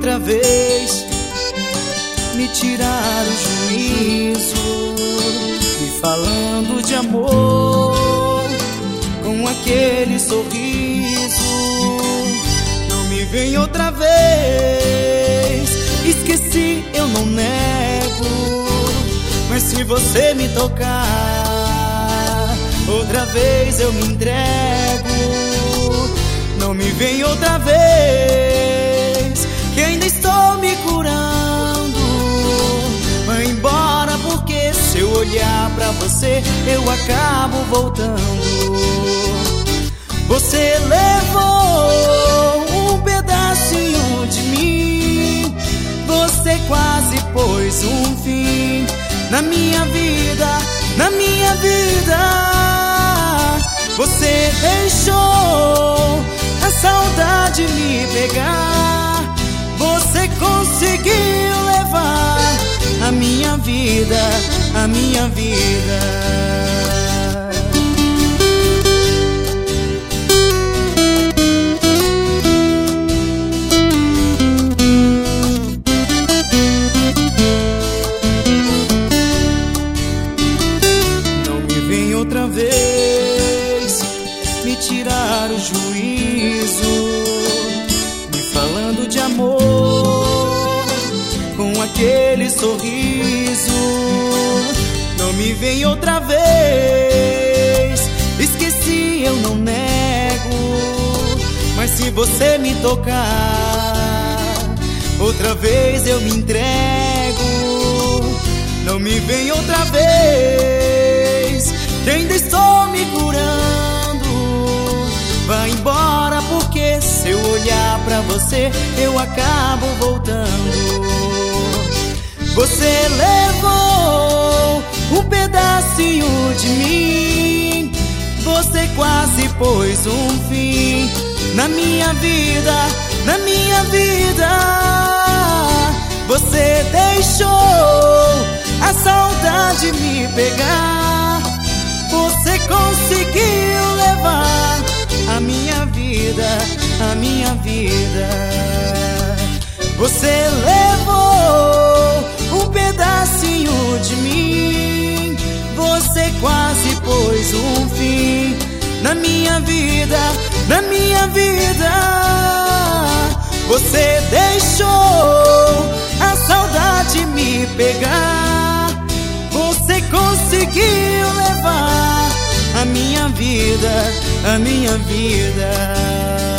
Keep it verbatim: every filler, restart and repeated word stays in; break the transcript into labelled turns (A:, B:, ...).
A: outra vez me tirar o juízo, me falando de amor com aquele sorriso. Não me vem outra vez, esqueci, eu não nego, mas se você me tocar outra vez eu me entrego. Não me vem outra vez, que ainda estou me curando. Vai embora, porque se eu olhar pra você eu acabo voltando. Você levou um pedacinho de mim, você quase pôs um fim na minha vida, na minha vida. Você deixou a saudade me pegar, você conseguiu levar a minha vida, a minha vida. Outra vez me tirar o juízo, me falando de amor com aquele sorriso. Não me vem outra vez, esqueci, eu não nego, mas se você me tocar outra vez eu me entrego. Não me vem outra vez, que ainda estou me curando. Vai embora, porque se eu olhar pra você eu acabo voltando. Você levou um pedacinho de mim, você quase pôs um fim na minha vida, na minha vida. Você deixou a saudade me pegar, você conseguiu levar a minha vida, a minha vida. Você levou um pedacinho de mim, você quase pôs um fim na minha vida, na minha vida. Você deixou a saudade me pegar, você conseguiu levar a minha vida, a minha vida.